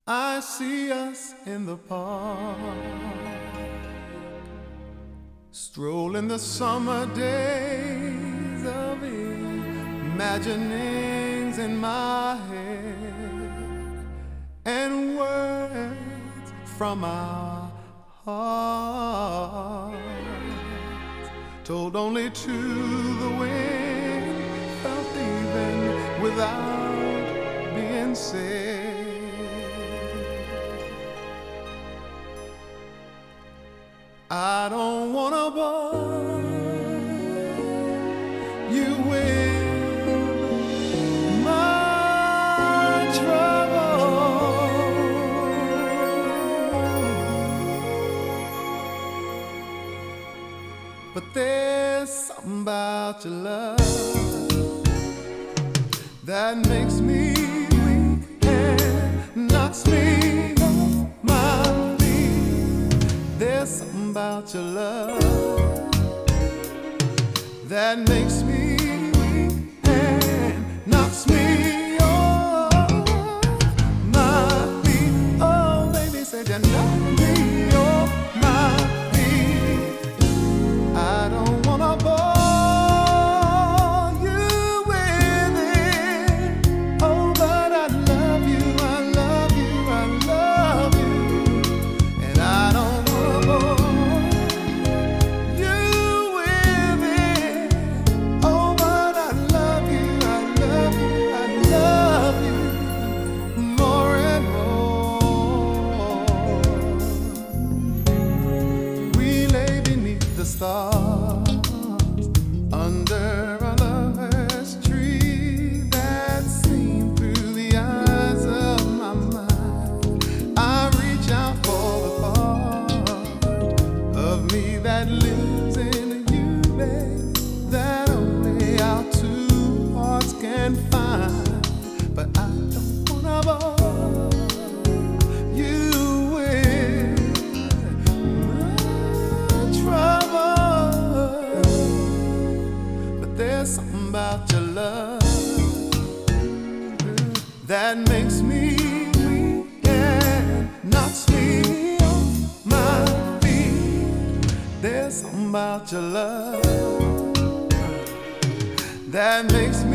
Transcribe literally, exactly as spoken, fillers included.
I see us in the park, strolling the summer days of imaginings in my head, and words from our hearts, told only to the wind, felt even without being said. I don't wanna bore you with my trouble, but there's something about your love that makes me weak and knocks me off my feet. There's something about your love that makes me weak and knocks me off my feet. Oh, baby, said you knock me off my feet. I don't wanna bore you with it. Oh, but I love you, I love you, I love you, and I don't wanna bore stars under a lover's tree that seen through the eyes of my mind. I reach out for the part of me that lives in you, babe, that only our two hearts can find. But I don't wanna bore you with trouble. There's something about your love that makes me weak and knocks me off my feet. There's something about your love that makes me